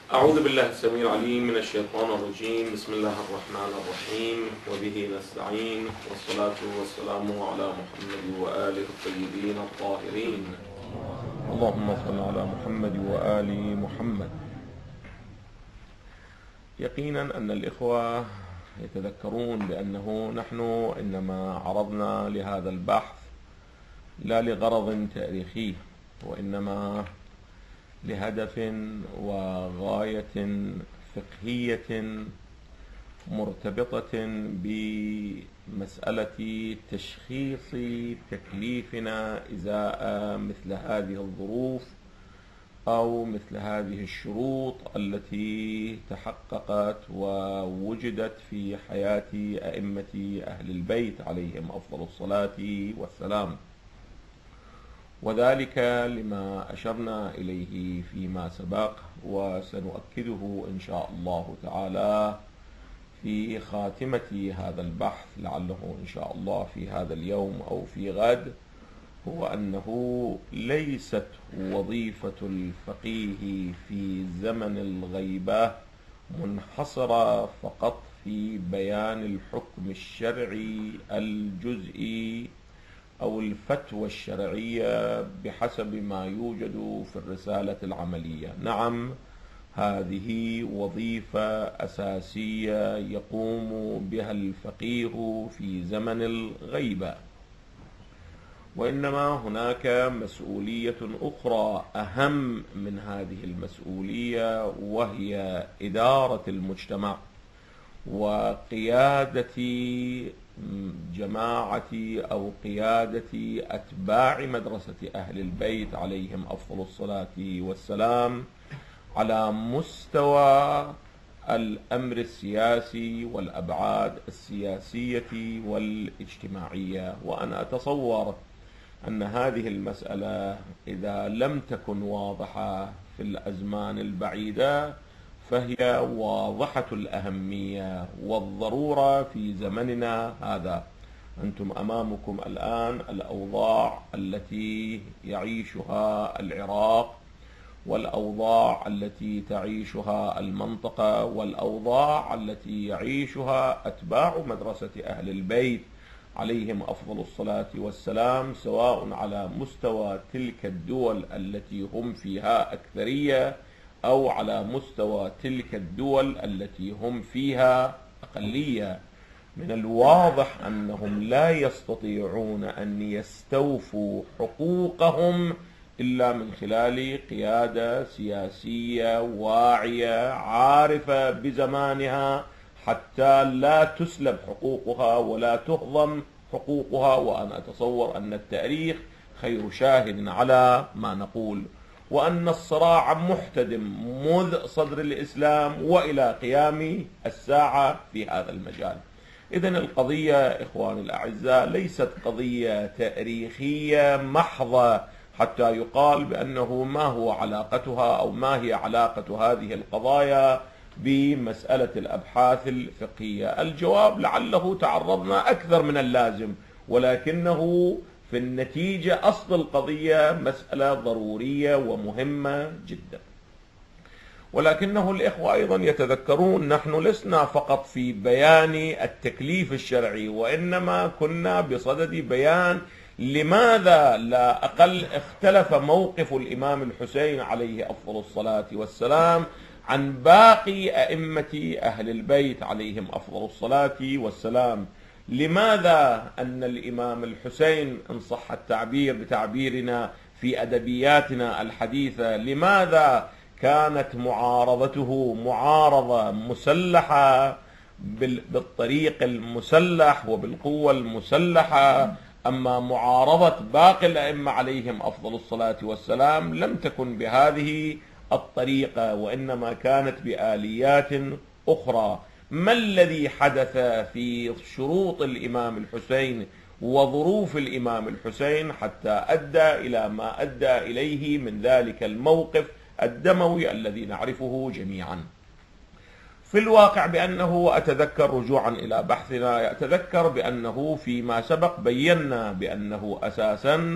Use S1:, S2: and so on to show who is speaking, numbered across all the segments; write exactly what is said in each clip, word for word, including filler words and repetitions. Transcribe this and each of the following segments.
S1: أعوذ بالله السميع العليم من الشيطان الرجيم. بسم الله الرحمن الرحيم، وبه نستعين، والصلاة والسلام على محمد وآله الطيبين الطاهرين. اللهم صل على محمد وآل محمد. يقينا أن الإخوة يتذكرون بأنه نحن إنما عرضنا لهذا البحث لا لغرض تاريخي، وإنما لهدف وغاية فقهية مرتبطة بمسألة تشخيص تكليفنا إزاء مثل هذه الظروف أو مثل هذه الشروط التي تحققت ووجدت في حياة أئمة أهل البيت عليهم أفضل الصلاة والسلام، وذلك لما أشرنا إليه فيما سبق، وسنؤكده إن شاء الله تعالى في خاتمة هذا البحث لعله إن شاء الله في هذا اليوم أو في غد، هو أنه ليست وظيفة الفقيه في زمن الغيبة منحصرة فقط في بيان الحكم الشرعي الجزئي أو الفتوى الشرعية بحسب ما يوجد في الرسالة العملية. نعم، هذه وظيفة أساسية يقوم بها الفقيه في زمن الغيبة، وإنما هناك مسؤولية أخرى أهم من هذه المسؤولية، وهي إدارة المجتمع وقيادة جماعة أو قيادة أتباع مدرسة أهل البيت عليهم أفضل الصلاة والسلام على مستوى الأمر السياسي والأبعاد السياسية والاجتماعية. وأنا أتصور أن هذه المسألة إذا لم تكن واضحة في الأزمان البعيدة فهي واضحة الأهمية والضرورة في زمننا هذا. أنتم أمامكم الآن الأوضاع التي يعيشها العراق، والأوضاع التي تعيشها المنطقة، والأوضاع التي يعيشها أتباع مدرسة أهل البيت عليهم أفضل الصلاة والسلام، سواء على مستوى تلك الدول التي هم فيها أكثرية أو على مستوى تلك الدول التي هم فيها أقلية. من الواضح أنهم لا يستطيعون أن يستوفوا حقوقهم إلا من خلال قيادة سياسية واعية عارفة بزمانها، حتى لا تسلب حقوقها ولا تهضم حقوقها. وأنا أتصور أن التاريخ خير شاهد على ما نقول، وأن الصراع محتدم منذ صدر الإسلام وإلى قيام الساعة في هذا المجال. إذن القضية إخواني الأعزاء ليست قضية تاريخية محضة حتى يقال بأنه ما هو علاقتها أو ما هي علاقة هذه القضايا بمسألة الأبحاث الفقهية. الجواب لعله تعرضنا أكثر من اللازم، ولكنه في النتيجة أصل القضية مسألة ضرورية ومهمة جدا. ولكنه الإخوة أيضا يتذكرون نحن لسنا فقط في بيان التكليف الشرعي، وإنما كنا بصدد بيان لماذا لا أقل اختلف موقف الإمام الحسين عليه أفضل الصلاة والسلام عن باقي أئمة أهل البيت عليهم أفضل الصلاة والسلام. لماذا أن الإمام الحسين إن صح التعبير بتعبيرنا في أدبياتنا الحديثة، لماذا كانت معارضته معارضة مسلحة بالطريق المسلح وبالقوة المسلحة، أما معارضة باقي الأئمة عليهم أفضل الصلاة والسلام لم تكن بهذه الطريقة، وإنما كانت بآليات أخرى؟ ما الذي حدث في شروط الإمام الحسين وظروف الإمام الحسين حتى أدى إلى ما أدى إليه من ذلك الموقف الدموي الذي نعرفه جميعا؟ في الواقع بأنه أتذكر رجوعا إلى بحثنا، أتذكر بأنه فيما سبق بينا بأنه أساسا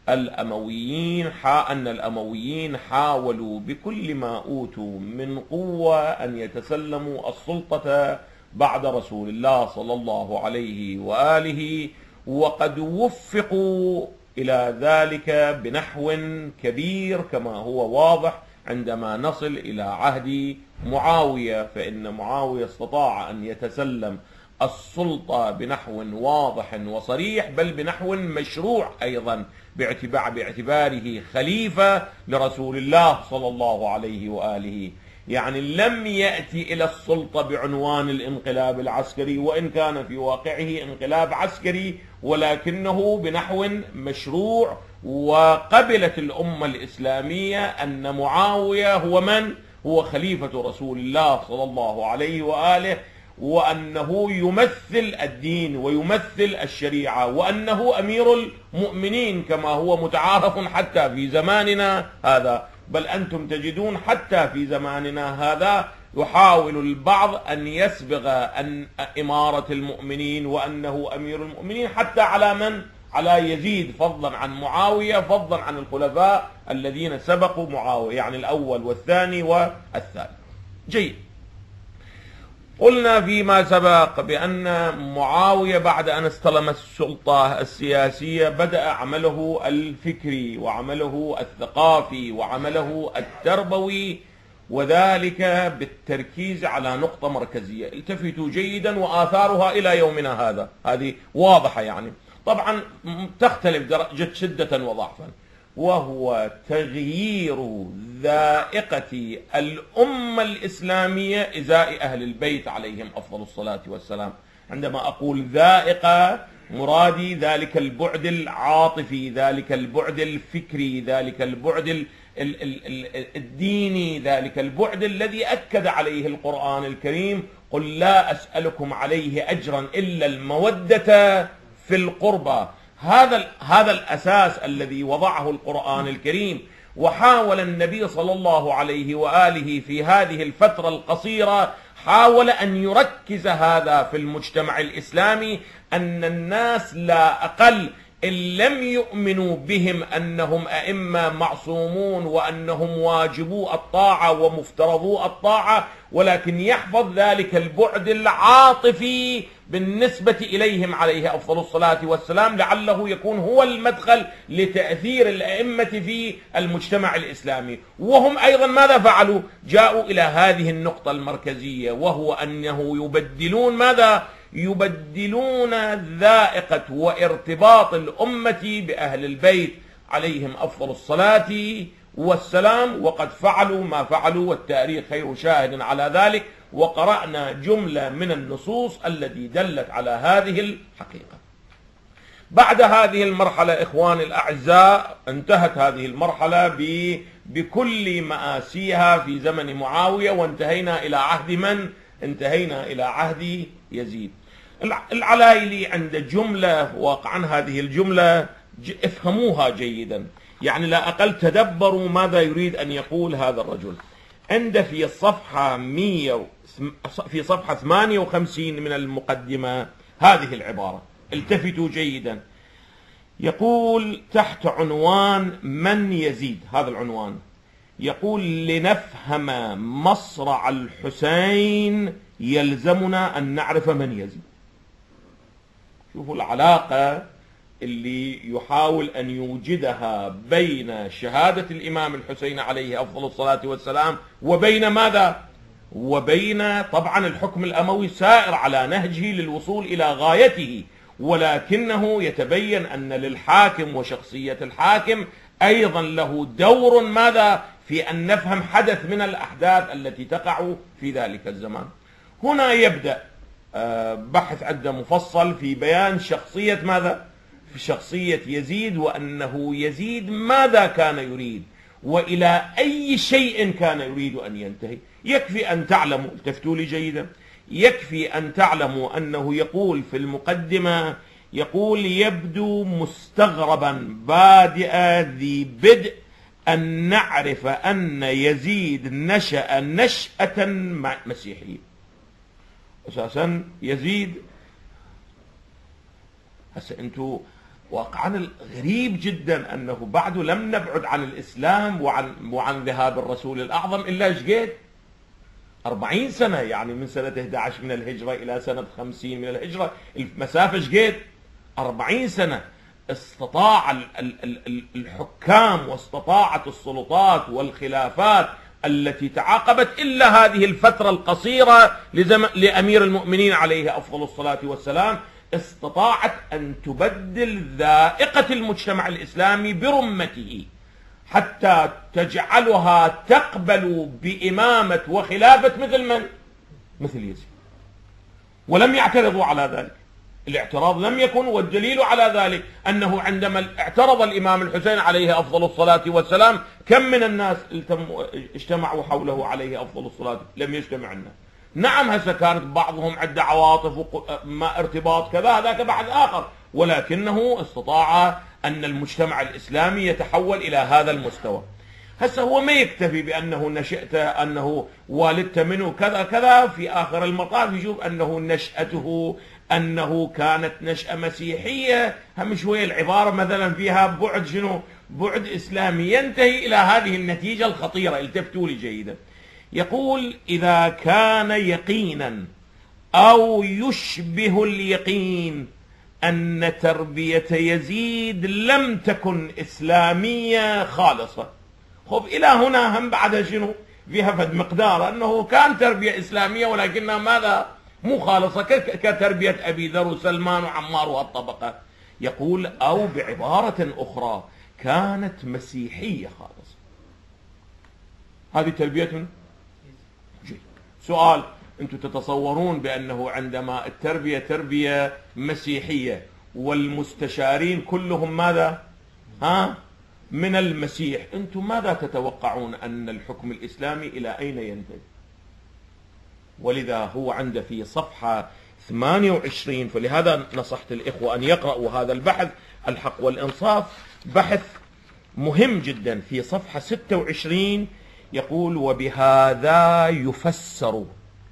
S1: الأمويين أن الأمويين حاولوا بكل ما أوتوا من قوة أن يتسلموا السلطة بعد رسول الله صلى الله عليه وآله، وقد وفقوا إلى ذلك بنحو كبير كما هو واضح عندما نصل إلى عهد معاوية، فإن معاوية استطاع أن يتسلم السلطة بنحو واضح وصريح، بل بنحو مشروع أيضا باعتبار باعتباره خليفة لرسول الله صلى الله عليه وآله. يعني لم يأتي إلى السلطة بعنوان الانقلاب العسكري، وإن كان في واقعه انقلاب عسكري، ولكنه بنحو مشروع، وقبلت الأمة الإسلامية أن معاوية هو من؟ هو خليفة رسول الله صلى الله عليه وآله، وأنه يمثل الدين ويمثل الشريعة، وأنه أمير المؤمنين كما هو متعارف حتى في زماننا هذا. بل أنتم تجدون حتى في زماننا هذا يحاول البعض أن يسبغ أن إمارة المؤمنين وأنه أمير المؤمنين حتى على من؟ على يزيد، فضلا عن معاوية، فضلا عن الخلفاء الذين سبقوا معاوية، يعني الأول والثاني والثالث. جيد. قلنا فيما سبق بأن معاوية بعد أن استلم السلطة السياسية بدأ عمله الفكري وعمله الثقافي وعمله التربوي، وذلك بالتركيز على نقطة مركزية. التفتوا جيدا، وآثارها إلى يومنا هذا هذه واضحة، يعني طبعا تختلف درجة شدة وضعفا، وهو تغيير ذائقة الأمة الإسلامية إزاء أهل البيت عليهم أفضل الصلاة والسلام. عندما أقول ذائقة مرادي ذلك البعد العاطفي، ذلك البعد الفكري، ذلك البعد الديني، ذلك البعد الذي أكد عليه القرآن الكريم: قل لا أسألكم عليه أجرا إلا المودة في القربى. هذا هذا الأساس الذي وضعه القرآن الكريم، وحاول النبي صلى الله عليه وآله في هذه الفترة القصيرة حاول أن يركز هذا في المجتمع الإسلامي، أن الناس لا أقل إن لم يؤمنوا بهم أنهم أئمة معصومون وأنهم واجبو الطاعة ومفترضو الطاعة، ولكن يحفظ ذلك البعد العاطفي بالنسبة إليهم عليه أفضل الصلاة والسلام، لعله يكون هو المدخل لتأثير الأئمة في المجتمع الإسلامي. وهم أيضا ماذا فعلوا؟ جاءوا إلى هذه النقطة المركزية، وهو أنه يبدلون ماذا؟ يبدلون ذائقة وارتباط الأمة بأهل البيت عليهم أفضل الصلاة والسلام، وقد فعلوا ما فعلوا، والتاريخ خير شاهد على ذلك. وقرأنا جملة من النصوص التي دلت على هذه الحقيقة. بعد هذه المرحلة إخواني الأعزاء انتهت هذه المرحلة بكل مآسيها في زمن معاوية، وانتهينا إلى عهد من؟ انتهينا إلى عهد يزيد. العلايلي عند جملة، واقعا هذه الجملة افهموها جيدا، يعني لا أقل تدبروا ماذا يريد أن يقول هذا الرجل. عند في الصفحة مية في صفحة ثمانية وخمسين من المقدمة هذه العبارة، التفتوا جيدا. يقول تحت عنوان من يزيد، هذا العنوان يقول: لنفهم مصرع الحسين يلزمنا أن نعرف من يزيد. شوفوا العلاقة اللي يحاول أن يوجدها بين شهادة الإمام الحسين عليه أفضل الصلاة والسلام وبين ماذا؟ وبين طبعا الحكم الأموي سائر على نهجه للوصول إلى غايته، ولكنه يتبين أن للحاكم وشخصية الحاكم أيضا له دور ماذا؟ في أن نفهم حدث من الأحداث التي تقع في ذلك الزمان. هنا يبدأ بحث عدة مفصل في بيان شخصية ماذا؟ في شخصية يزيد، وأنه يزيد ماذا كان يريد وإلى أي شيء كان يريد أن ينتهي. يكفي أن تعلموا، التفتوا لي جيدا، يكفي أن تعلموا أنه يقول في المقدمة، يقول: يبدو مستغربا بادئ ذي بدء أن نعرف أن يزيد نشأ نشأة مسيحية. أساسا يزيد، هسه أنتوا
S2: واقعا الغريب جدا أنه بعد لم نبعد عن الإسلام وعن, وعن ذهاب الرسول الأعظم إلا ايش قد أربعين سنة، يعني من سنة إحدى عشر من الهجرة إلى سنة خمسين من الهجرة، المسافة ايش قد أربعين سنة. استطاع الحكام واستطاعت السلطات والخلافات التي تعاقبت إلا هذه الفترة القصيرة لأمير المؤمنين عليه أفضل الصلاة والسلام، استطاعت أن تبدل ذائقة المجتمع الإسلامي برمته حتى تجعلها تقبل بإمامة وخلافة مثل من؟ مثل يزيد. ولم يعترضوا على ذلك، الاعتراض لم يكن، والدليل على ذلك أنه عندما اعترض الإمام الحسين عليه أفضل الصلاة والسلام كم من الناس اجتمعوا حوله عليه أفضل الصلاة؟ لم يجتمع الناس. نعم هسه كانت بعضهم عنده عواطف وما ارتباط كذا، هذاك بعد آخر، ولكنه استطاع أن المجتمع الإسلامي يتحول إلى هذا المستوى. هسه هو ما يكتفي بأنه نشأت أنه والدت منه كذا كذا، في آخر المطاف يشوف أنه نشأته أنه كانت نشأة مسيحية، هم شوية العبارة مثلا فيها بعد شنو؟ بعد إسلامي، ينتهي إلى هذه النتيجة الخطيرة. التفتوا لي جيدا، يقول إذا كان يقينا أو يشبه اليقين أن تربية يزيد لم تكن إسلامية خالصة. خب إلى هنا هم بعد شنو؟ فيها فد مقدار أنه كان تربية إسلامية ولكنها ماذا؟ مو خالصة كتربية أبي ذر وسلمان وعمار والطبقة. يقول أو بعبارة أخرى كانت مسيحية خالصة. هذه تربية. سؤال، أنتم تتصورون بأنه عندما التربية تربية مسيحية والمستشارين كلهم ماذا؟ ها؟ من المسيح، أنتم ماذا تتوقعون أن الحكم الإسلامي إلى أين ينتهي؟ ولذا هو عنده في صفحة ثمانية وعشرين، فلهذا نصحت الإخوة أن يقرأوا هذا البحث الحق والإنصاف، بحث مهم جدا. في صفحة ستة وعشرين يقول وبهذا يفسر.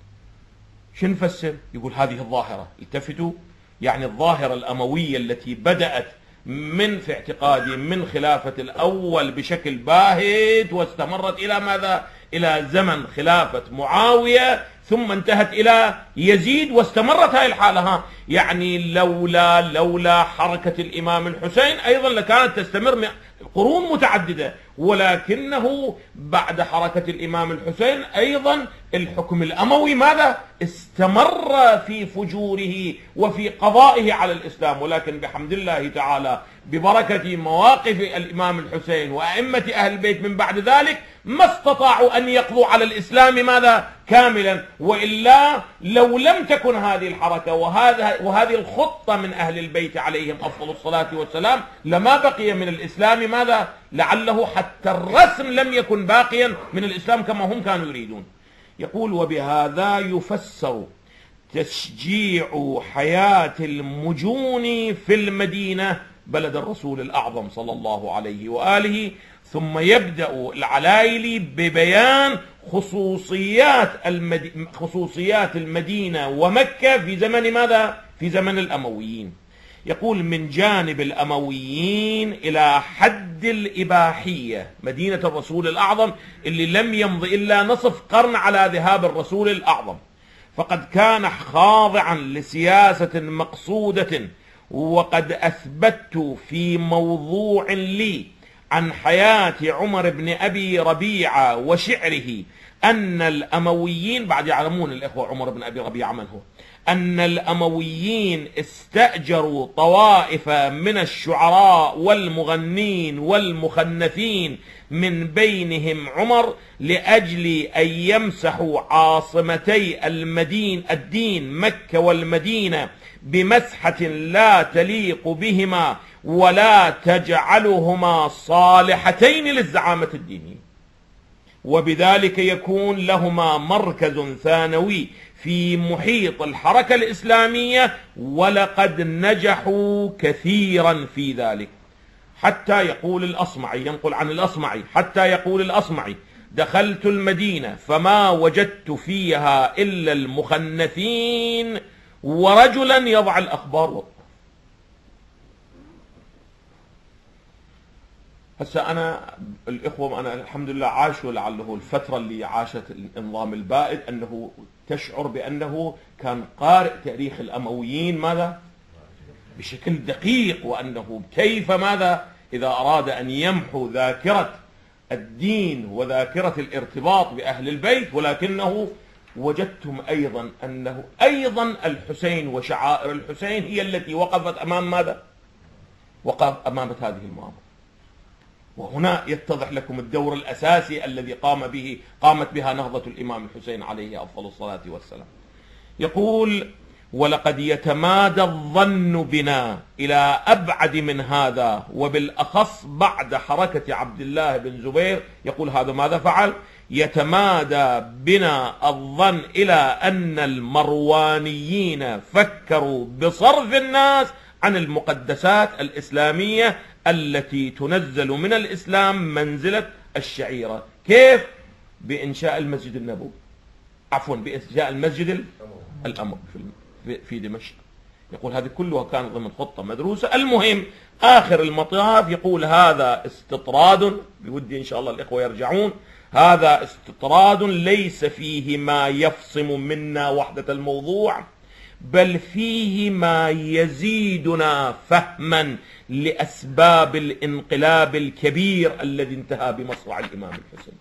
S2: شنو نفسر؟ يقول هذه الظاهرة، التفتوا، يعني الظاهرة الأموية التي بدأت من في اعتقادي من خلافة الأول بشكل باهت واستمرت إلى ماذا؟ إلى زمن خلافة معاوية، ثم انتهت إلى يزيد واستمرت هاي الحالة. ها يعني لولا لولا حركة الإمام الحسين أيضا لكانت تستمر قرون متعددة، ولكنه بعد حركة الإمام الحسين أيضا الحكم الأموي ماذا؟ استمر في فجوره وفي قضائه على الإسلام. ولكن بحمد الله تعالى ببركة مواقف الإمام الحسين وأئمة أهل البيت من بعد ذلك ما استطاعوا أن يقضوا على الإسلام ماذا؟ كاملا. وإلا لو لم تكن هذه الحركة وهذا وهذه الخطة من أهل البيت عليهم أفضل الصلاة والسلام لما بقي من الإسلام ماذا؟ لعله حتى الرسم لم يكن باقيا من الإسلام كما هم كانوا يريدون. يقول وبهذا يفسر تشجيع حياة المجون في المدينة بلد الرسول الأعظم صلى الله عليه وآله. ثم يبدأ العلايلي ببيان خصوصيات المدينة, خصوصيات المدينة ومكة في زمن ماذا؟ في زمن الأمويين. يقول من جانب الأمويين إلى حد الإباحية، مدينة الرسول الأعظم اللي لم يمض إلا نصف قرن على ذهاب الرسول الأعظم، فقد كان خاضعا لسياسة مقصودة. وقد أثبت في موضوع لي عن حياة عمر بن أبي ربيعة وشعره أن الأمويين، بعد يعلمون الإخوة عمر بن أبي ربيعة من هو، أن الأمويين استأجروا طوائف من الشعراء والمغنين والمخنثين من بينهم عمر لأجل أن يمسحوا عاصمتي المدين الدين مكة والمدينة بمسحة لا تليق بهما ولا تجعلهما صالحتين للزعامة الدينية، وبذلك يكون لهما مركز ثانوي في محيط الحركة الإسلامية، ولقد نجحوا كثيرا في ذلك. حتى يقول الأصمعي، ينقل عن الأصمعي، حتى يقول الأصمعي دخلت المدينة فما وجدت فيها إلا المخنثين ورجلا يضع الأخبار والطرف. هسه أنا الإخوة أنا الحمد لله عاشوا لعله الفترة اللي عاشت النظام البائد أنه تشعر بأنه كان قارئ تاريخ الأمويين ماذا بشكل دقيق، وأنه كيف ماذا إذا أراد أن يمحو ذاكرة الدين وذاكرة الارتباط بأهل البيت، ولكنه وجدتم أيضا أنه أيضا الحسين وشعائر الحسين هي التي وقفت أمام ماذا وقف أمام هذه المؤامرة. وهنا يتضح لكم الدور الأساسي الذي قام به قامت بها نهضة الإمام الحسين عليه أفضل الصلاة والسلام. يقول: ولقد يتمادى الظن بنا إلى أبعد من هذا، وبالأخص بعد حركة عبد الله بن زبير. يقول هذا ماذا فعل؟ يتمادى بنا الظن إلى أن المروانيين فكروا بصرف الناس عن المقدسات الإسلامية التي تنزل من الإسلام منزلة الشعيرة. كيف؟ بإنشاء المسجد النبوي، عفوا بإنشاء المسجد الأموي في دمشق. يقول هذه كلها كانت ضمن خطة مدروسة. المهم آخر المطاف يقول هذا استطراد، بودي إن شاء الله الإخوة يرجعون، هذا استطراد ليس فيه ما يفصم منا وحدة الموضوع، بل فيه ما يزيدنا فهما لأسباب الانقلاب الكبير الذي انتهى بمصرع الإمام الحسين.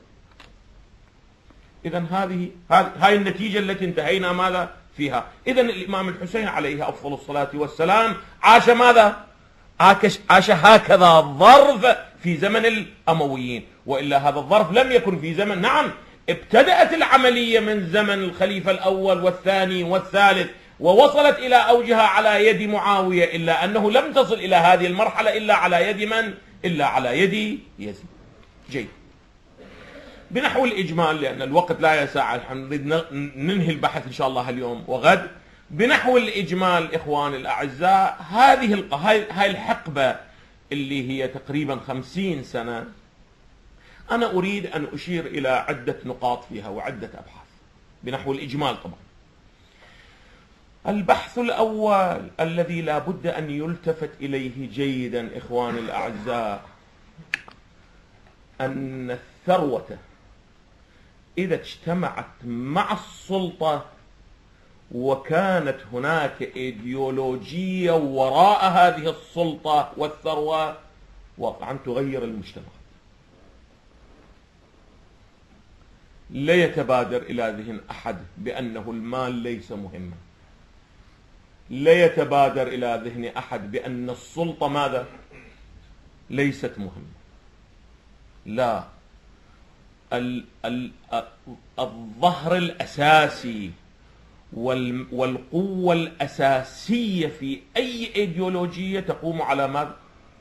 S2: إذن هذه هاي النتيجة التي انتهينا ماذا فيها. إذن الإمام الحسين عليه أفضل الصلاة والسلام عاش ماذا؟ عاش هكذا ظرف في زمن الأمويين، وإلا هذا الظرف لم يكن في زمن، نعم ابتدأت العملية من زمن الخليفة الأول والثاني والثالث ووصلت إلى أوجها على يد معاوية، إلا أنه لم تصل إلى هذه المرحلة إلا على يد من؟ إلا على يد يزيد. جيد. بنحو الإجمال لأن الوقت لا يسع، نريد ننهي البحث إن شاء الله اليوم وغد. بنحو الإجمال إخواني الأعزاء، هذه هاي الحقبة اللي هي تقريبا خمسين سنة، أنا أريد أن أشير إلى عدة نقاط فيها وعدة أبحاث بنحو الإجمال. طبعا البحث الأول الذي لا بد أن يلتفت إليه جيدا إخواني الأعزاء، أن الثروة إذا اجتمعت مع السلطة وكانت هناك إيديولوجية وراء هذه السلطة والثروة، واقعا تغير المجتمع. لا يتبادر إلى ذهن أحد بأنه المال ليس مهما، لا يتبادر إلى ذهن أحد بأن السلطة ماذا؟ ليست مهمة. لا، الظهر الأساسي والقوة الأساسية في أي إيديولوجية تقوم على ماذا؟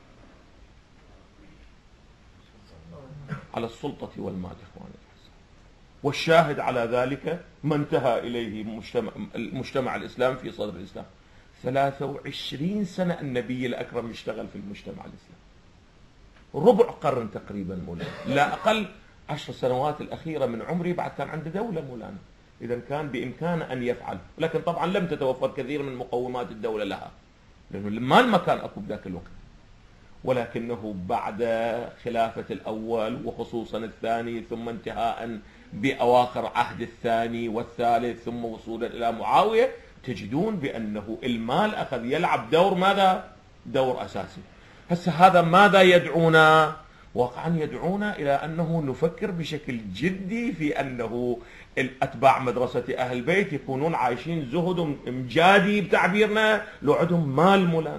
S2: على السلطة والمال إخواني. والشاهد على ذلك ما انتهى إليه المجتمع, المجتمع الإسلامي في صدر الإسلام. ثلاثة وعشرين سنة النبي الأكرم يشتغل في المجتمع الإسلامي، ربع قرن تقريبا مولانا، لا أقل. عشر سنوات الأخيرة من عمري بعد كان عنده دولة مولانا، إذا كان بإمكانه أن يفعل، لكن طبعا لم تتوفر كثير من مقومات الدولة لها، لأنه ما المكان أكو بذاك الوقت. ولكنه بعد خلافة الأول وخصوصا الثاني، ثم انتهاء بأواخر عهد الثاني والثالث، ثم وصولا إلى معاوية، تجدون بأنه المال أخذ يلعب دور ماذا؟ دور أساسي. هسه هذا ماذا يدعونا؟ واقعا يدعونا إلى أنه نفكر بشكل جدي في أنه الأتباع مدرسة أهل البيت يكونون عايشين زهد مجادي بتعبيرنا، لو عندهم مال مولانا.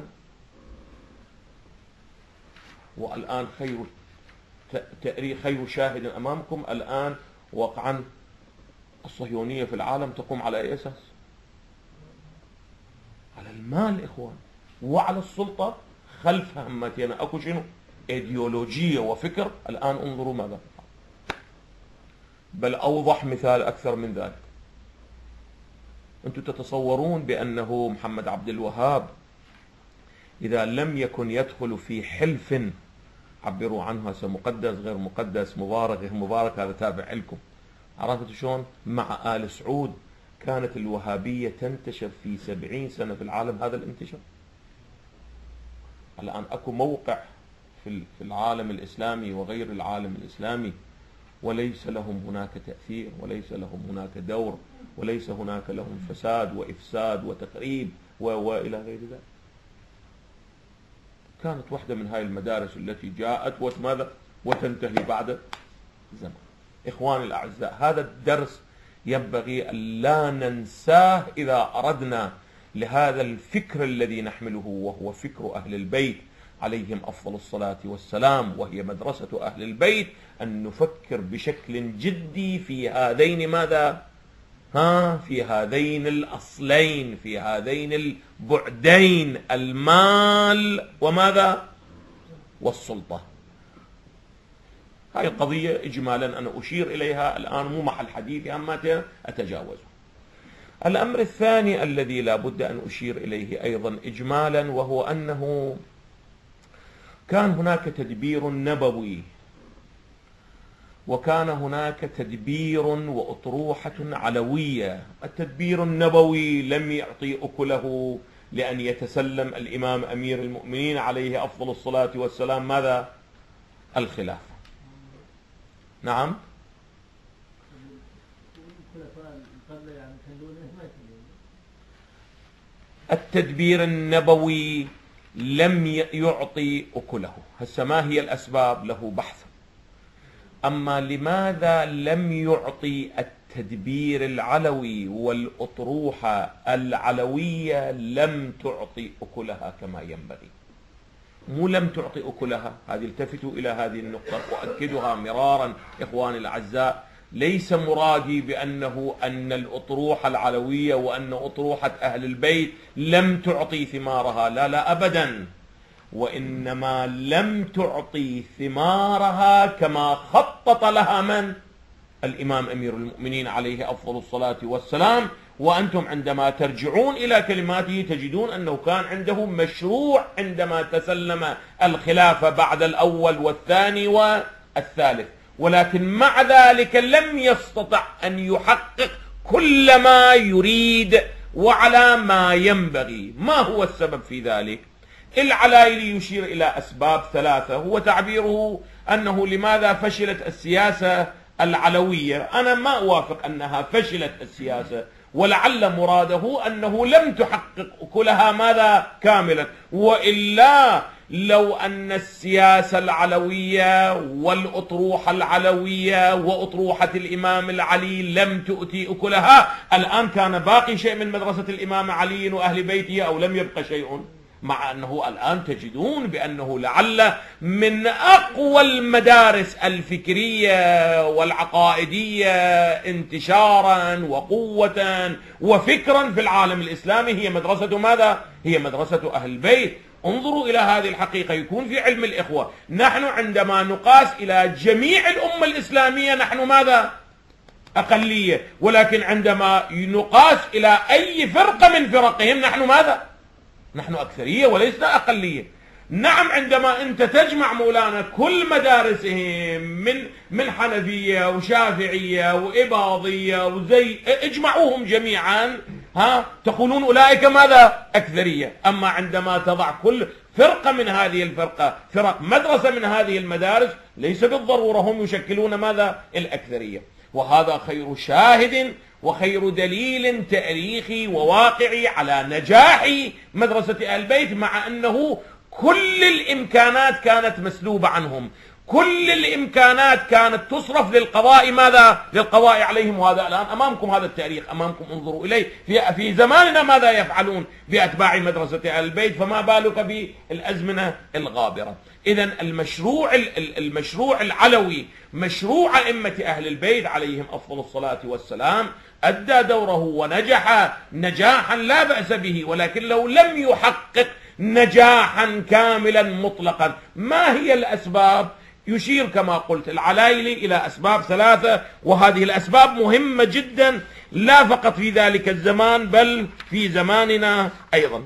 S2: والآن خير تأريخ خير شاهد أمامكم الآن واقعا الصهيونية في العالم تقوم على أي أساس؟ على المال إخوان، وعلى السلطة خلف همتنا أكو شنو؟ إيديولوجية وفكر. الآن انظروا ماذا، بل أوضح مثال أكثر من ذلك. أنتم تتصورون بأنه محمد عبد الوهاب إذا لم يكن يدخل في حلف، عبروا عنه هسه مقدس غير مقدس، مبارك غير مبارك، هذا تابع لكم، عرفت شلون؟ مع آل سعود كانت الوهابية تنتشر في سبعين سنة في العالم هذا الانتشار. الآن أكو موقع في العالم الإسلامي وغير العالم الإسلامي، وليس لهم هناك تأثير، وليس لهم هناك دور، وليس هناك لهم فساد وإفساد وتخريب وإلى غير ذلك. كانت واحدة من هاي المدارس التي جاءت وماذا وتنتهي بعد زمن. إخواني الأعزاء، هذا الدرس ينبغي أن لا ننساه إذا أردنا لهذا الفكر الذي نحمله، وهو فكر أهل البيت عليهم أفضل الصلاة والسلام، وهي مدرسة أهل البيت، أن نفكر بشكل جدي في هذين ماذا ها في هذين الأصلين، في هذين البعدين، المال وماذا والسلطة. هاي القضية إجمالا أنا أشير إليها الآن، مو محل حديثي، أما أتجاوزه. الأمر الثاني الذي لا بد أن أشير إليه أيضا إجمالا، وهو أنه كان هناك تدبير نبوي، وكان هناك تدبير وأطروحة علوية. التدبير النبوي لم يعطي أكله لأن يتسلم الإمام أمير المؤمنين عليه أفضل الصلاة والسلام ماذا الخلافة. نعم، التدبير النبوي لم يعطي أكله. هسه ما هي الأسباب له بحث، أما لماذا لم يعطي التدبير العلوي والأطروحة العلوية لم تعطي أكلها كما ينبغي؟ مو لم تعطي أكلها، هذه التفتوا إلى هذه النقطة وأكدها مرارا إخواني الأعزاء. ليس مرادي بأنه أن الأطروحة العلوية وأن أطروحة أهل البيت لم تعطي ثمارها، لا لا أبدا، وإنما لم تعطي ثمارها كما خطط لها من؟ الإمام أمير المؤمنين عليه أفضل الصلاة والسلام. وأنتم عندما ترجعون إلى كلماته تجدون أنه كان عنده مشروع عندما تسلم الخلافة بعد الأول والثاني والثالث، ولكن مع ذلك لم يستطع أن يحقق كل ما يريد وعلى ما ينبغي. ما هو السبب في ذلك؟ العلايلي يشير إلى أسباب ثلاثة، هو تعبيره أنه لماذا فشلت السياسة العلوية. أنا ما أوافق أنها فشلت السياسة، ولعل مراده أنه لم تحقق كلها ماذا كاملا، وإلا لو أن السياسة العلوية والأطروحة العلوية وأطروحة الإمام العلي لم تؤتي أكلها، الآن كان باقي شيء من مدرسة الإمام علي وأهل بيته أو لم يبقى شيء؟ مع أنه الآن تجدون بأنه لعل من أقوى المدارس الفكرية والعقائدية انتشارا وقوة وفكرا في العالم الإسلامي هي مدرسة ماذا؟ هي مدرسة أهل البيت. انظروا إلى هذه الحقيقة. يكون في علم الإخوة نحن عندما نقاس إلى جميع الأمة الإسلامية نحن ماذا؟ أقلية، ولكن عندما نقاس إلى أي فرقة من فرقهم نحن ماذا؟ نحن أكثرية وليسنا أقلية. نعم، عندما أنت تجمع مولانا كل مدارسهم من من حنفية وشافعية وإباضية وزي اجمعوهم جميعا، ها تقولون أولئك ماذا؟ أكثرية. أما عندما تضع كل فرقة من هذه الفرقة فرق مدرسة من هذه المدارس ليس بالضرورة هم يشكلون ماذا؟ الأكثرية. وهذا خير شاهد وخير دليل تاريخي وواقعي على نجاح مدرسة أهل البيت، مع أنه كل الإمكانات كانت مسلوبة عنهم، كل الإمكانات كانت تصرف للقضاء ماذا؟ للقضاء عليهم. وهذا الآن أمامكم، هذا التاريخ أمامكم، انظروا إليه في, في زماننا ماذا يفعلون بأتباع مدرسة أهل البيت، فما بالك بالأزمنة الغابرة. إذن المشروع المشروع العلوي، مشروع أئمة أهل البيت عليهم أفضل الصلاة والسلام، أدى دوره ونجح نجاحا لا بأس به، ولكن لو لم يحقق نجاحا كاملا مطلقا. ما هي الأسباب؟ يشير كما قلت العلايلي إلى أسباب ثلاثة، وهذه الأسباب مهمة جدا لا فقط في ذلك الزمان بل في زماننا أيضا.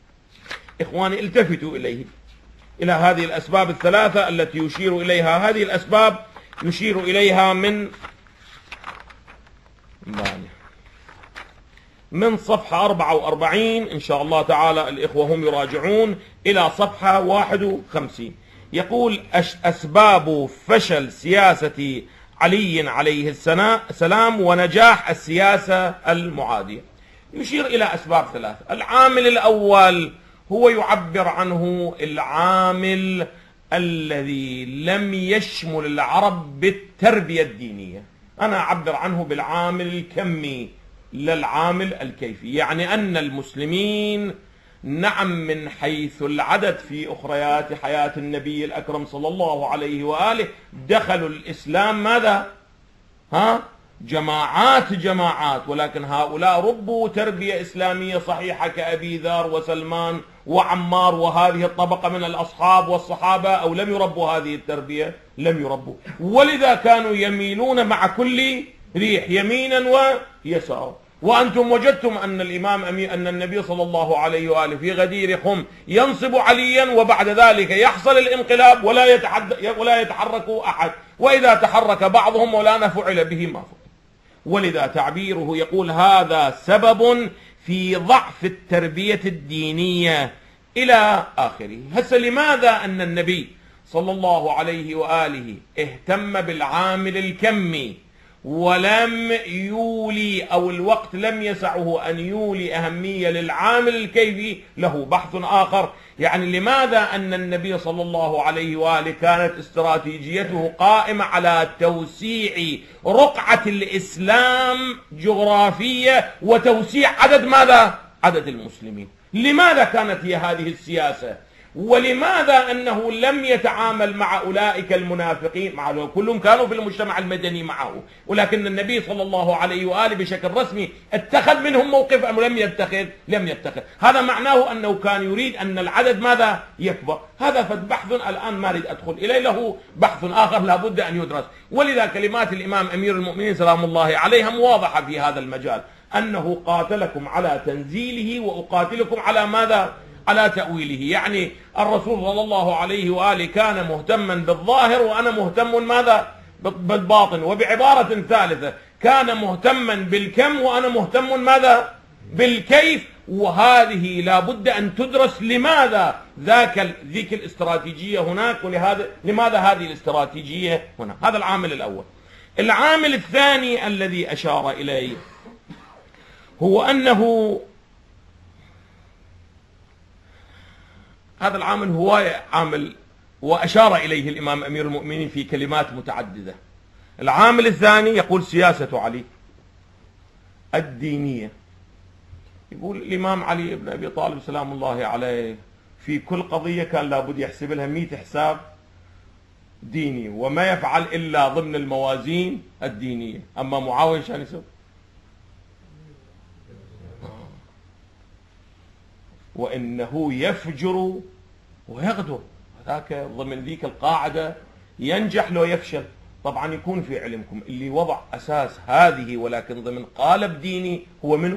S2: إخواني التفتوا إليه إلى هذه الأسباب الثلاثة التي يشير إليها. هذه الأسباب يشير إليها من من صفحة أربعة وأربعين إن شاء الله تعالى، الإخوة هم يراجعون إلى صفحة واحد وخمسين. يقول أسباب فشل سياسة علي عليه السلام ونجاح السياسة المعادية. يشير إلى أسباب ثلاثة. العامل الأول هو يعبر عنه العامل الذي لم يشمل العرب بالتربية الدينية، أنا أعبر عنه بالعامل الكمي لا العامل الكيفي، يعني أن المسلمين نعم من حيث العدد في أخريات حياة النبي الأكرم صلى الله عليه وآله دخلوا الإسلام ماذا؟ ها؟ جماعات جماعات، ولكن هؤلاء ربوا تربية إسلامية صحيحة كأبي ذر وسلمان وعمار وهذه الطبقة من الأصحاب والصحابة، أو لم يربوا هذه التربية؟ لم يربوا، ولذا كانوا يميلون مع كل ريح يمينا ويسارا. وأنتم وجدتم أن الإمام أمي أن النبي صلى الله عليه وآله في غدير خم ينصب عليا وبعد ذلك يحصل الانقلاب ولا يتحد ولا يتحرك أحد، وإذا تحرك بعضهم مولانا فعل به ما فعل. ولذا تعبيره يقول هذا سبب في ضعف التربية الدينية إلى آخره. هسه لماذا أن النبي صلى الله عليه وآله اهتم بالعامل الكمي ولم يولي أو الوقت لم يسعه أن يولي أهمية للعامل الكيفي؟ له بحث آخر. يعني لماذا أن النبي صلى الله عليه وآله كانت استراتيجيته قائمة على توسيع رقعة الإسلام جغرافية وتوسيع عدد ماذا؟ عدد المسلمين. لماذا كانت هي هذه السياسة؟ ولماذا أنه لم يتعامل مع أولئك المنافقين؟ مع كلهم كانوا في المجتمع المدني معه، ولكن النبي صلى الله عليه وآله بشكل رسمي اتخذ منهم موقف أم لم يتخذ؟ لم يتخذ. هذا معناه أنه كان يريد أن العدد ماذا؟ يكبر. هذا بحث الآن ما أريد أدخل إليه، له بحث آخر لابد أن يدرس. ولذا كلمات الإمام أمير المؤمنين سلام الله عليه واضحة في هذا المجال، أنه قاتلكم على تنزيله وأقاتلكم على ماذا؟ على تأويله. يعني الرسول صلى الله عليه وآله كان مهتما بالظاهر وأنا مهتم ماذا؟ بالباطن. وبعبارة ثالثة كان مهتما بالكم وأنا مهتم ماذا؟ بالكيف. وهذه لابد أن تدرس لماذا ذاك ذيك الاستراتيجية هناك، ولهذا لماذا هذه الاستراتيجية هنا. هذا العامل الأول. العامل الثاني الذي أشار إليه هو أنه هذا العامل هو عامل وأشار إليه الإمام أمير المؤمنين في كلمات متعددة. العامل الثاني يقول سياسة علي الدينية. يقول الإمام علي بن أبي طالب سلام الله عليه في كل قضية كان لابد يحسب لها مئة حساب ديني وما يفعل إلا ضمن الموازين الدينية. أما معاوية شان يسوي؟ وإنه يفجر ويغدر، هذاك ضمن ذيك القاعدة ينجح لو يفشل. طبعا يكون في علمكم اللي وضع أساس هذه ولكن ضمن قالب ديني هو منه؟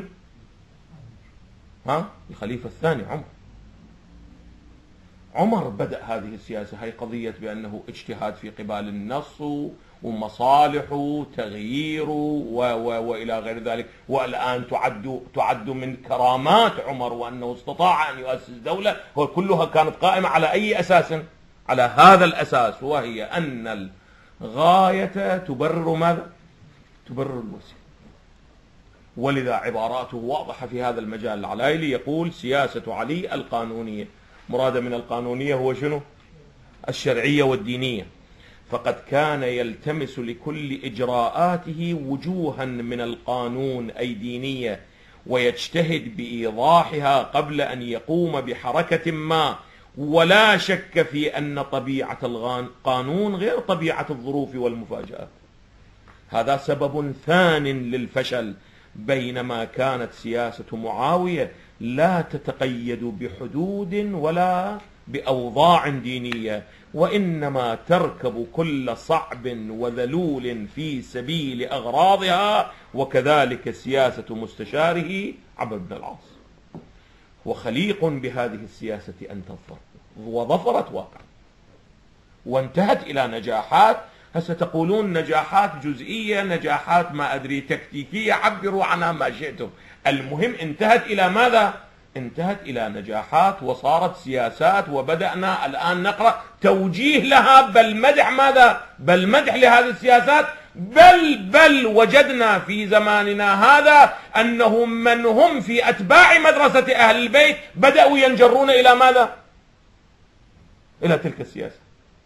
S2: ها؟ الخليفة الثاني عمر. عمر بدأ هذه السياسة، هي قضية بأنه اجتهاد في قبال النص ومصالحه تغييره و و وإلى غير ذلك. والآن تعد تعد من كرامات عمر وأنه استطاع أن يؤسس دولة وكلها كانت قائمة على أي أساس؟ على هذا الأساس، وهي أن الغاية تبرر ماذا؟ تبرر الوسيلة. ولذا عباراته واضحة في هذا المجال. العلايلي يقول سياسة علي القانونية، مراد من القانونية هو شنو؟ الشرعية والدينية. فقد كان يلتمس لكل إجراءاته وجوها من القانون أي دينية ويجتهد بإيضاحها قبل أن يقوم بحركة ما، ولا شك في أن طبيعة القانون غير طبيعة الظروف والمفاجآت. هذا سبب ثان للفشل، بينما كانت سياسة معاوية لا تتقيد بحدود ولا بأوضاع دينية، وإنما تركب كل صعب وذلول في سبيل أغراضها، وكذلك سياسة مستشاره عمرو بن العاص. وخليق بهذه السياسة أن تظفر، وظفرت واقعا وانتهت إلى نجاحات. هسه تقولون نجاحات جزئية، نجاحات ما أدري تكتيكية، عبروا عنها ما شئتم، المهم انتهت إلى ماذا؟ انتهت إلى نجاحات وصارت سياسات، وبدأنا الآن نقرأ توجيه لها، بل مدح ماذا؟ بل مدح لهذه السياسات، بل بل وجدنا في زماننا هذا أنهم من هم في أتباع مدرسة أهل البيت بدأوا ينجرون إلى ماذا؟ إلى تلك السياسة،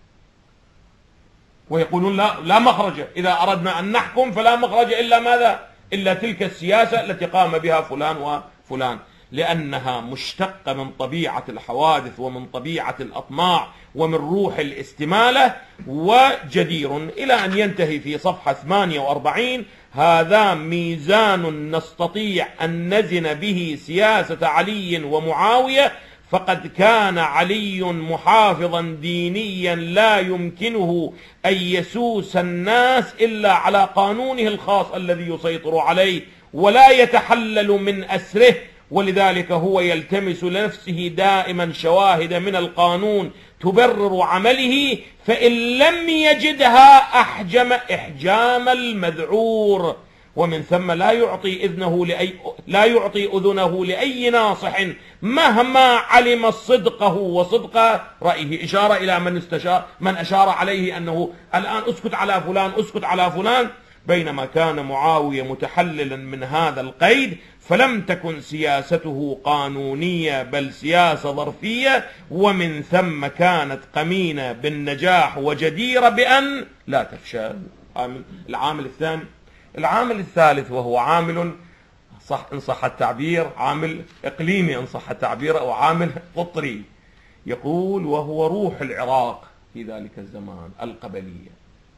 S2: ويقولون لا لا مخرج، إذا أردنا أن نحكم فلا مخرج إلا ماذا؟ إلا تلك السياسة التي قام بها فلان وفلان، لأنها مشتقة من طبيعة الحوادث ومن طبيعة الأطماع ومن روح الاستمالة. وجدير إلى أن ينتهي في صفحة ثمانية وأربعين: هذا ميزان نستطيع أن نزن به سياسة علي ومعاوية، فقد كان علي محافظا دينيا لا يمكنه أن يسوس الناس إلا على قانونه الخاص الذي يسيطر عليه ولا يتحلل من أسره، ولذلك هو يلتمس لنفسه دائما شواهد من القانون تبرر عمله، فإن لم يجدها أحجم إحجام المذعور، ومن ثم لا يعطي إذنه لأي لا يعطي أذنه لأي ناصح مهما علم صدقه وصدق رأيه. إشارة إلى من استشار من أشار عليه أنه الآن أسكت على فلان أسكت على فلان، بينما كان معاوية متحللا من هذا القيد، فلم تكن سياسته قانونية بل سياسة ظرفية، ومن ثم كانت قمينة بالنجاح وجديرة بأن لا تفشل. العامل الثاني. العامل الثالث وهو عامل صح إن صح التعبير عامل إقليمي إن صح التعبير أو عامل قطري، يقول وهو روح العراق في ذلك الزمان القبلية،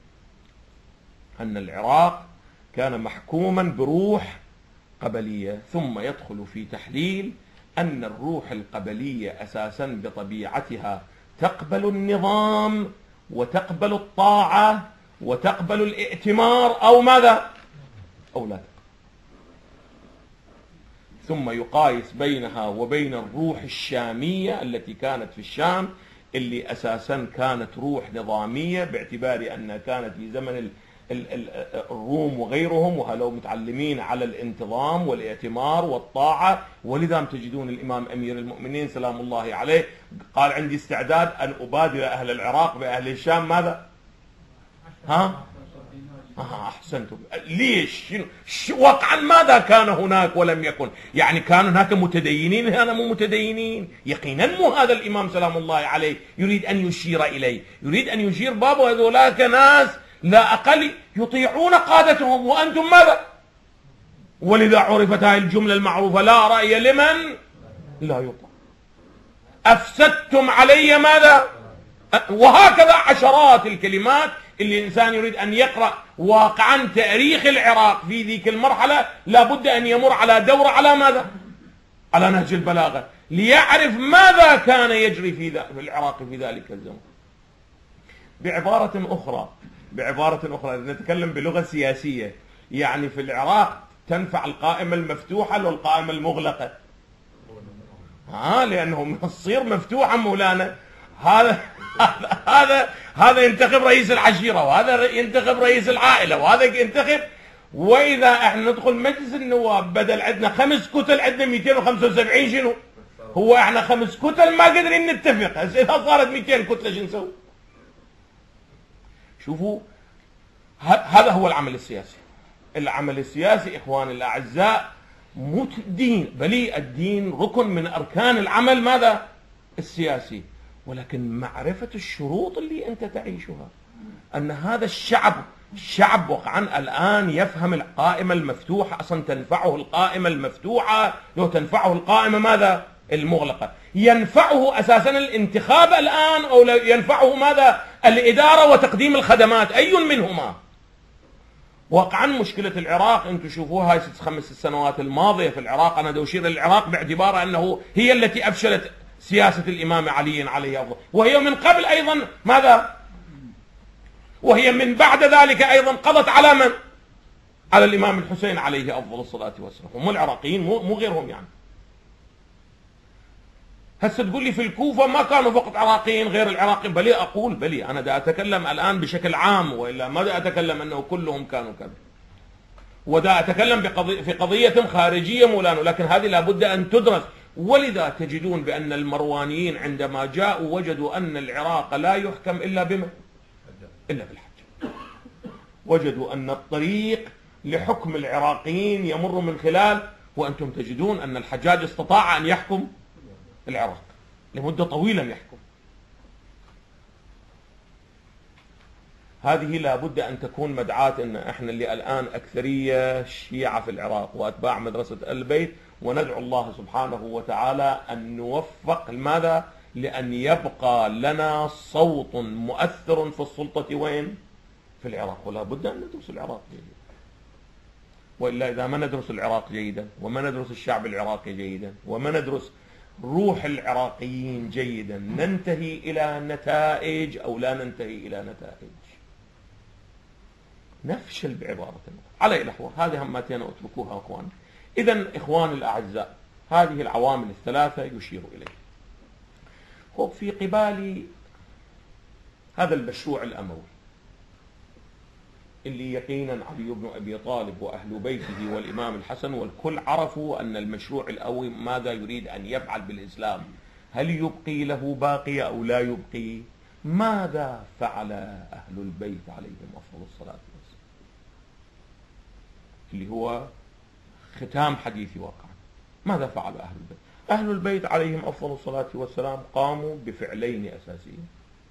S2: أن العراق كان محكوما بروح قبلية، ثم يدخل في تحليل أن الروح القبلية أساسا بطبيعتها تقبل النظام وتقبل الطاعة وتقبل الائتمار أو ماذا؟ أو لا تقبل. ثم يقايس بينها وبين الروح الشامية التي كانت في الشام، اللي أساسا كانت روح نظامية باعتبار أنها كانت في زمن الروم وغيرهم، وهلو متعلمين على الانتظام والائتمار والطاعة. ولذا تجدون الإمام أمير المؤمنين سلام الله عليه قال عندي استعداد أن أبادر أهل العراق بأهل الشام ماذا؟ ها؟ آه أحسنتم. ليش؟ شنو؟ واقعا ماذا كان هناك ولم يكن؟ يعني كان هناك متدينين هنا مو متدينين؟ يقينا مو هذا الإمام سلام الله عليه يريد أن يشير إليه، يريد أن يشير بابا هذولاك ناس لا أقل يطيعون قادتهم وأنتم ماذا؟ ولذا عرفت هذه الجملة المعروفة: لا رأي لمن لا يطاع. أفسدتم علي ماذا؟ وهكذا عشرات الكلمات اللي الإنسان يريد أن يقرأ واقعا تاريخ العراق في ذيك المرحلة لابد أن يمر على دورة على ماذا؟ على نهج البلاغة، ليعرف ماذا كان يجري في العراق في ذلك الزمن. بعبارة أخرى بعبارة أخرى نتكلم بلغة سياسية، يعني في العراق تنفع القائمة المفتوحة والقائمة المغلقة. ها لأنه تصير مفتوحة مولانا، هذا هذا هذا ينتخب رئيس العشيرة، وهذا ينتخب رئيس العائلة، وهذا ينتخب. وإذا احنا ندخل مجلس النواب بدل عندنا خمس كتل عندنا مئتين وخمسة وسبعين، شنو؟ هو احنا خمس كتل ما قادرين نتفق، إذا صارت مئتين كتلة شو نسوي؟ شوفوا هذا هو العمل السياسي. العمل السياسي إخواني الأعزاء مو الدين، بل الدين ركن من أركان العمل ماذا؟ السياسي، ولكن معرفة الشروط اللي أنت تعيشها. أن هذا الشعب الشعب وقعا الآن يفهم القائمة المفتوحة أصلا تنفعه القائمة المفتوحة لو تنفعه القائمة ماذا؟ المغلقة. ينفعه أساسا الانتخاب الآن أو ينفعه ماذا؟ الإدارة وتقديم الخدمات، أي منهما؟ واقعا مشكلة العراق أنتم شوفوها هاي ست خمس السنوات الماضية في العراق، أنا دوشير العراق باعتبار أنه هي التي أفشلت سياسة الإمام علي عليه أفضل، وهي من قبل أيضا ماذا؟ وهي من بعد ذلك أيضا قضت على من؟ على الإمام الحسين عليه أفضل الصلاة والسلام، هم العراقيين مو غيرهم. يعني هسه تقول لي في الكوفة ما كانوا فقط عراقيين غير العراقيين، بلي أقول بلي أنا دا أتكلم الآن بشكل عام، وإلا ما دا أتكلم أنه كلهم كانوا كذا، ودا أتكلم بقضية في قضية خارجية مولانا، لكن هذه لابد أن تدرس. ولذا تجدون بأن المروانيين عندما جاءوا وجدوا أن العراق لا يحكم إلا بما إلا بالحج، وجدوا أن الطريق لحكم العراقيين يمر من خلال، وأنتم تجدون أن الحجاج استطاع أن يحكم العراق لمدة طويلة يحكم. هذه لا بد أن تكون مدعاة أن احنا اللي الآن أكثرية شيعة في العراق وأتباع مدرسة البيت، وندعو الله سبحانه وتعالى أن نوفق لماذا؟ لأن يبقى لنا صوت مؤثر في السلطة وين؟ في العراق. ولا بد أن ندرس العراق جيدا، وإلا إذا ما ندرس العراق جيدا وما ندرس الشعب العراقي جيدا وما ندرس روح العراقيين جيدا ننتهي إلى نتائج أو لا ننتهي إلى نتائج، نفشل بعبارة على الأحوال. هذه همتين أتركوها أخوان. إذن إخوان الأعزاء، هذه العوامل الثلاثة يشير إليه. هو في قبال هذا المشروع الأموي اللي يقينا علي بن أبي طالب وأهل بيته والإمام الحسن والكل عرفوا أن المشروع الأموي ماذا يريد أن يفعل بالإسلام، هل يبقي له باقية أو لا يبقي؟ ماذا فعل أهل البيت عليهم أفضل الصلاة والسلام، اللي هو ختام حديثي واقعا. ماذا فعل أهل البيت؟ أهل البيت عليهم أفضل الصلاة والسلام قاموا بفعلين أساسيين.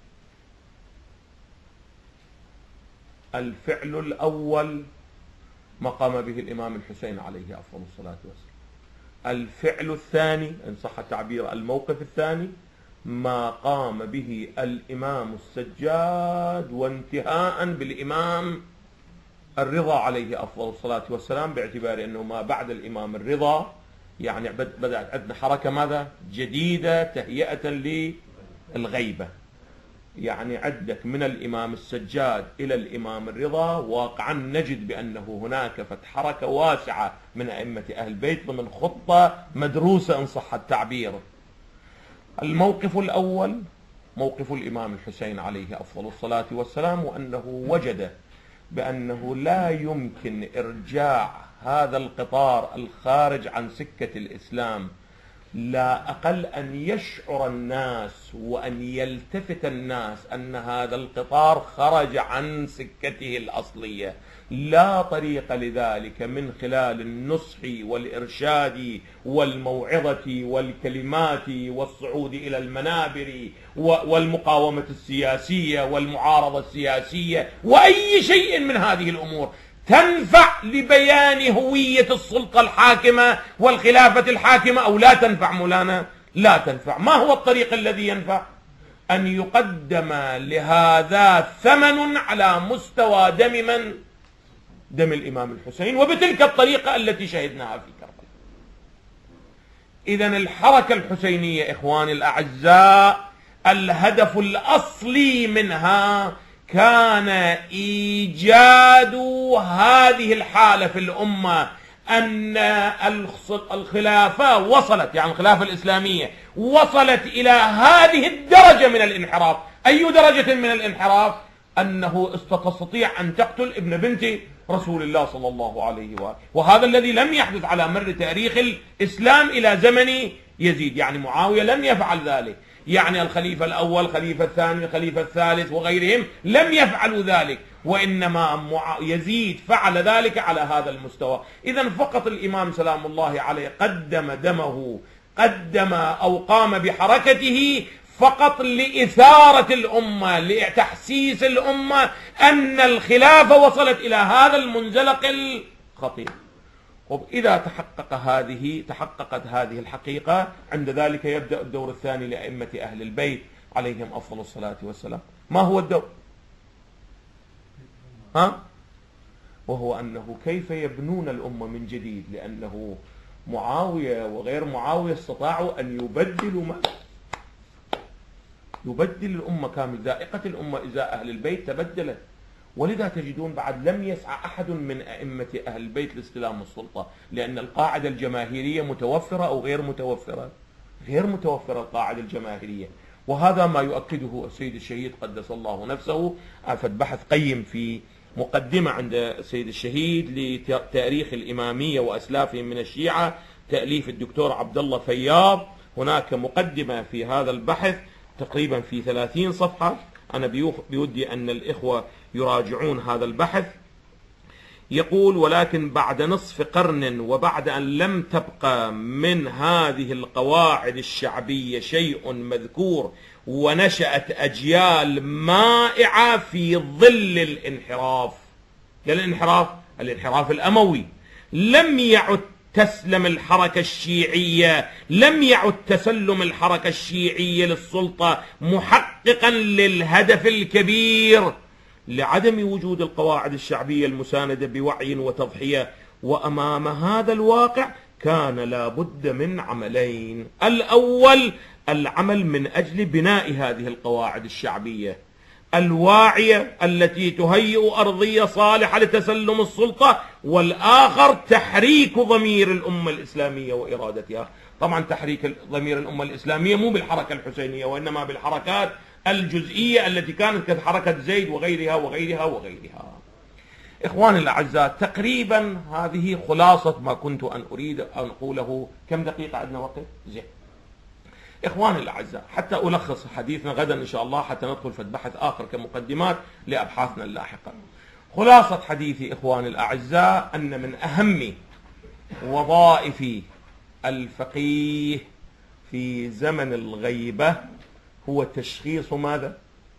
S2: الفعل الأول ما قام به الإمام الحسين عليه أفضل الصلاة والسلام. الفعل الثاني إن صح التعبير الموقف الثاني ما قام به الإمام السجاد، وانتهاء بالإمام الرضا عليه أفضل الصلاة والسلام، باعتبار أنه ما بعد الإمام الرضا يعني بدأت عندنا حركة ماذا؟ جديدة تهيئة للغيبة. يعني عندك من الإمام السجاد إلى الإمام الرضا واقعا نجد بأنه هناك فتح حركة واسعة من أئمة أهل البيت ضمن خطة مدروسة إن صح التعبير. الموقف الأول موقف الإمام الحسين عليه أفضل الصلاة والسلام، وأنه وجد بأنه لا يمكن إرجاع هذا القطار الخارج عن سكة الإسلام، لا أقل أن يشعر الناس وأن يلتفت الناس أن هذا القطار خرج عن سكته الأصلية، لا طريق لذلك من خلال النصح والإرشاد والموعظة والكلمات والصعود إلى المنابر والمقاومة السياسية والمعارضة السياسية وأي شيء من هذه الأمور تنفع لبيان هوية السلطة الحاكمة والخلافة الحاكمة أو لا تنفع مولانا؟ لا تنفع. ما هو الطريق الذي ينفع؟ أن يقدم لهذا ثمن على مستوى دم من؟ دم الإمام الحسين، وبتلك الطريقة التي شهدناها في كربلاء. إذن الحركة الحسينية إخواني الأعزاء الهدف الأصلي منها كان إيجاد هذه الحالة في الأمة، أن الخلافة وصلت، يعني الخلافة الإسلامية وصلت إلى هذه الدرجة من الانحراف. أي درجة من الانحراف؟ أنه تستطيع أن تقتل ابن بنت رسول الله صلى الله عليه وآله، وهذا الذي لم يحدث على مر تاريخ الإسلام إلى زمن يزيد. يعني معاوية لم يفعل ذلك، يعني الخليفة الأول، الخليفة الثاني، الخليفة الثالث وغيرهم لم يفعلوا ذلك، وإنما يزيد فعل ذلك على هذا المستوى. إذن فقط الإمام سلام الله عليه قدم دمه، قدم أو قام بحركته فقط لإثارة الأمة، لتحسيس الأمة أن الخلافة وصلت إلى هذا المنزلق الخطير. وإذا تحقق هذه تحققت هذه الحقيقة، عند ذلك يبدأ الدور الثاني لأئمة أهل البيت عليهم أفضل الصلاة والسلام. ما هو الدور؟ ها؟ وهو أنه كيف يبنون الأمة من جديد، لأنه معاوية وغير معاوية استطاعوا أن يبدلوا ما يبدل الأمة كامل. ذائقة الأمة إزاء أهل البيت تبدلت، ولذا تجدون بعد لم يسعى أحد من أئمة أهل البيت لاستلام السلطة، لأن القاعدة الجماهيرية متوفرة أو غير متوفرة؟ غير متوفرة القاعدة الجماهيرية. وهذا ما يؤكده السيد الشهيد قدس الله نفسه. أفد بحث قيم في مقدمة عند السيد الشهيد لتاريخ الإمامية وأسلافهم من الشيعة، تأليف الدكتور عبد الله فياض. هناك مقدمة في هذا البحث تقريبا في ثلاثين صفحة، أنا بودي أن الإخوة يراجعون هذا البحث. يقول: ولكن بعد نصف قرن وبعد أن لم تبقى من هذه القواعد الشعبية شيء مذكور، ونشأت أجيال مائعة في ظل الانحراف. الانحراف الانحراف الأموي. لم يعد تسلم الحركة الشيعية لم يعد تسلم الحركة الشيعية للسلطة محققا للهدف الكبير لعدم وجود القواعد الشعبية المساندة بوعي وتضحية. وأمام هذا الواقع كان لابد من عملين: الأول العمل من أجل بناء هذه القواعد الشعبية الواعية التي تهيئ أرضية صالحة لتسلم السلطة، والآخر تحريك ضمير الأمة الإسلامية وإرادتها. طبعا تحريك ضمير الأمة الإسلامية مو بالحركة الحسينية، وإنما بالحركات الجزئية التي كانت كحركة زيد وغيرها وغيرها وغيرها. إخواني الأعزاء، تقريبا هذه خلاصة ما كنت أن أريد أن أقوله. كم دقيقة عندنا وقت؟ زين. إخواني الأعزاء، حتى ألخص حديثنا غدا إن شاء الله، حتى ندخل في بحث آخر كمقدمات لأبحاثنا اللاحقة. خلاصة حديثي إخواني الأعزاء أن من أهم وظائف الفقيه في زمن الغيبة هو تشخيص ماذا؟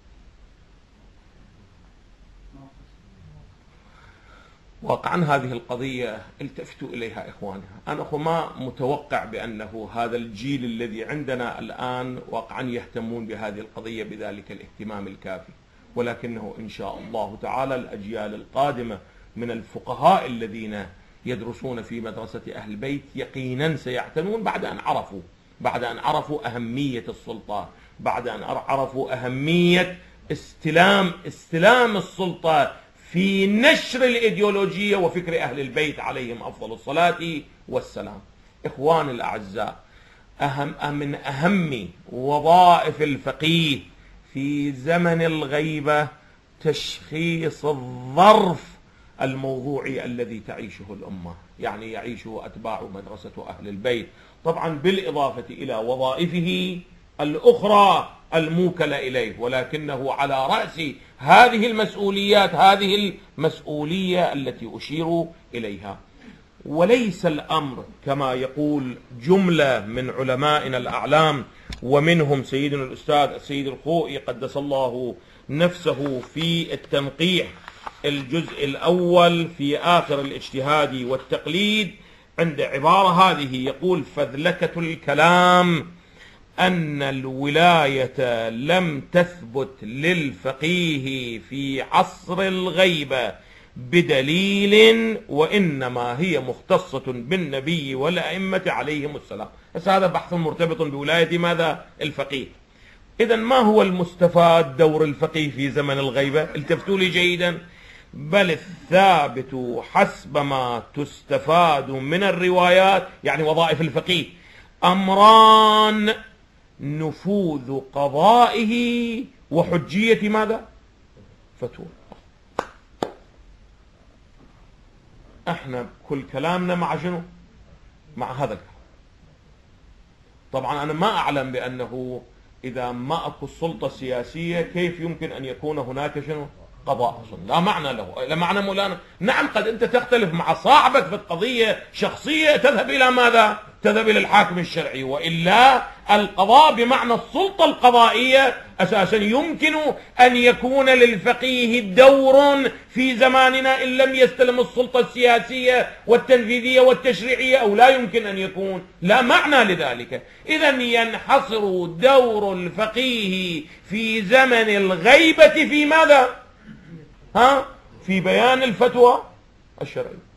S2: واقعا هذه القضية التفتوا إليها إخوانها. أنا ما متوقع بأنه هذا الجيل الذي عندنا الآن واقعا يهتمون بهذه القضية بذلك الاهتمام الكافي، ولكنه إن شاء الله تعالى الأجيال القادمة من الفقهاء الذين يدرسون في مدرسة أهل البيت يقينا سيعتنون بعد أن عرفوا بعد أن عرفوا أهمية السلطة، بعد أن عرفوا أهمية استلام استلام السلطة في نشر الإيديولوجية وفكر أهل البيت عليهم أفضل الصلاة والسلام. إخواني الأعزاء، أهم من أهم وظائف الفقيه في زمن الغيبة تشخيص الظرف الموضوعي الذي تعيشه الأمة، يعني يعيشه أتباع مدرسة أهل البيت، طبعا بالإضافة إلى وظائفه الأخرى الموكلة إليه، ولكنه على رأس هذه المسؤوليات هذه المسؤولية التي أشير إليها. وليس الأمر كما يقول جملة من علمائنا الأعلام، ومنهم سيدنا الأستاذ السيد الخوئي قدس الله نفسه في التنقيح الجزء الأول في آخر الاجتهاد والتقليد، عند عبارة هذه يقول: فذلكة الكلام أن الولاية لم تثبت للفقيه في عصر الغيبة بدليل، وإنما هي مختصة بالنبي والأئمة عليهم السلام. بس هذا بحث مرتبط بولاية ماذا؟ الفقيه. إذن ما هو المستفاد دور الفقيه في زمن الغيبة؟ التفتوا لي جيدا. بل الثابت حسب ما تستفاد من الروايات، يعني وظائف الفقيه، أمران: نفوذ قضائه وحجية ماذا؟ فتوى. احنا كل كلامنا مع شنو؟ مع هذا الكلام. طبعا انا ما اعلم بانه اذا ما اكو السلطة السياسية كيف يمكن ان يكون هناك شنو؟ قضاء. لا معنى له، لا معنى مولانا. نعم قد انت تختلف مع صاحبك في القضية شخصية، تذهب الى ماذا؟ تذهب الى الحاكم الشرعي، والا القضاء بمعنى السلطة القضائية اساسا يمكن ان يكون للفقيه دور في زماننا ان لم يستلم السلطة السياسية والتنفيذية والتشريعية، او لا يمكن ان يكون، لا معنى لذلك. اذا ينحصر دور الفقيه في زمن الغيبة في ماذا؟ ها؟ في بيان الفتوى الشرعية.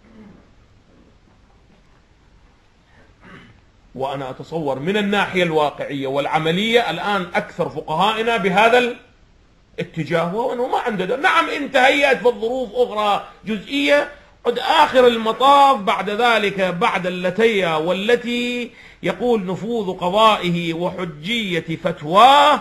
S2: وأنا أتصور من الناحية الواقعية والعملية الآن أكثر فقهائنا بهذا الاتجاه، وهو أنه ما عنده. نعم إن تهيأت في الظروف أخرى جزئية، قد آخر المطاف بعد ذلك بعد اللتية والتي يقول نفوذ قضائه وحجية فتواه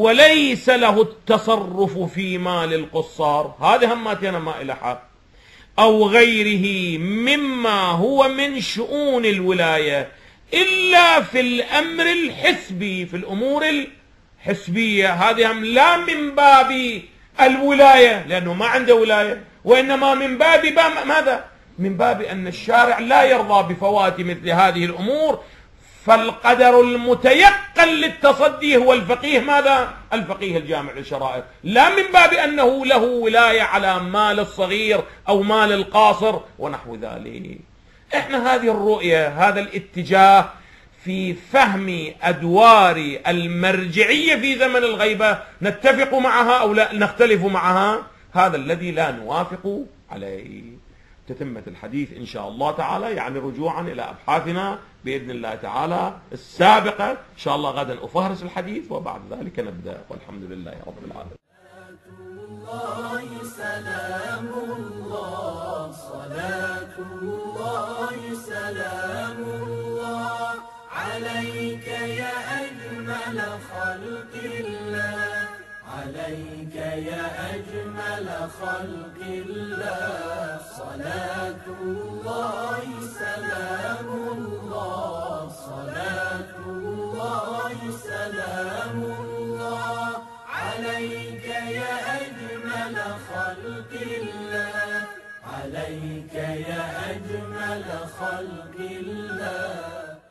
S2: وليس له التصرف في مال القصار. هذه هماتنا ما إلى حق. أو غيره مما هو من شؤون الولاية إلا في الأمر الحسبي، في الأمور الحسبية. هذه هم لا من باب الولاية لأنه ما عنده ولاية، وإنما من باب ماذا؟ من باب أن الشارع لا يرضى بفوات مثل هذه الأمور، فالقدر المتيقن للتصدي هو الفقيه ماذا؟ الفقيه الجامع للشرائع، لا من باب أنه له ولاية على مال الصغير أو مال القاصر ونحو ذلك. احنا هذه الرؤية، هذا الاتجاه في فهم أدوار المرجعية في زمن الغيبة نتفق معها أو لا نختلف معها، هذا الذي لا نوافق عليه. تتمة الحديث إن شاء الله تعالى، يعني رجوعا إلى أبحاثنا بإذن الله تعالى السابقة. إن شاء الله غدا أفهرس الحديث وبعد ذلك نبدأ، والحمد لله رب العالمين.
S3: الله سلام الله، صلاة الله سلام الله عليك يا أجمل خلق الله، عليك يا أجمل خلق الله. صلاة الله سلام الله، صلاة الله سلام الله عليك يا أجمل خلق الله، عليك يا أجمل خلق الله.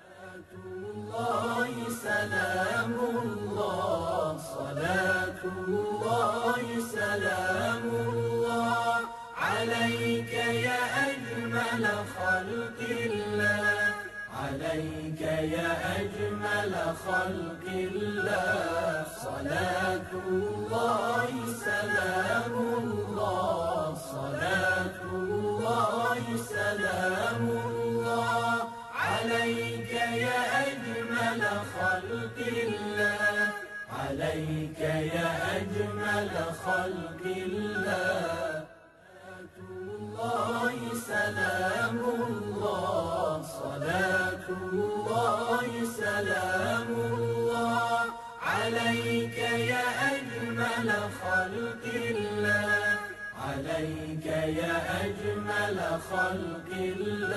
S3: الله سلام الله، صلاة الله سلام الله عليك يا أجمل خلق الله، عليك يا أجمل خلق الله. صلاة الله سلام الله، صلاة الله سلام الله عليك يا أجمل خلق الله، عليك يا أجمل خلق الله. الله سلام الله، صلاة الله سلام الله عليك يا أجمل خلق الله، عليك يا أجمل خلق الله.